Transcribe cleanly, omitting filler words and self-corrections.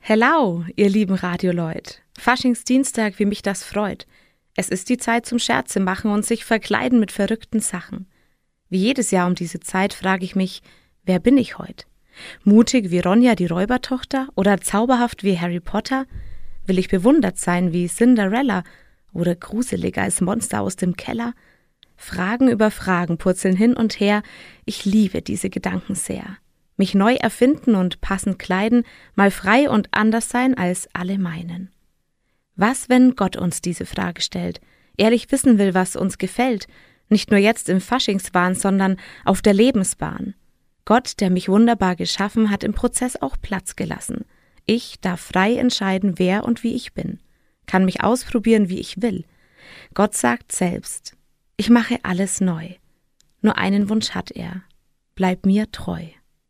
Hello, ihr lieben Radioleut. Faschingsdienstag, wie mich das freut. Es ist die Zeit zum Scherze machen und sich verkleiden mit verrückten Sachen. Wie jedes Jahr um diese Zeit frage ich mich, wer bin ich heut? Mutig wie Ronja die Räubertochter oder zauberhaft wie Harry Potter? Will ich bewundert sein wie Cinderella oder gruselig als Monster aus dem Keller? Fragen über Fragen purzeln hin und her, ich liebe diese Gedanken sehr. Mich neu erfinden und passend kleiden, mal frei und anders sein als alle meinen. Was, wenn Gott uns diese Frage stellt, ehrlich wissen will, was uns gefällt, nicht nur jetzt im Faschingswahn, sondern auf der Lebensbahn? Gott, der mich wunderbar geschaffen, hat im Prozess auch Platz gelassen. Ich darf frei entscheiden, wer und wie ich bin, kann mich ausprobieren, wie ich will. Gott sagt selbst, ich mache alles neu. Nur einen Wunsch hat er, bleib mir treu.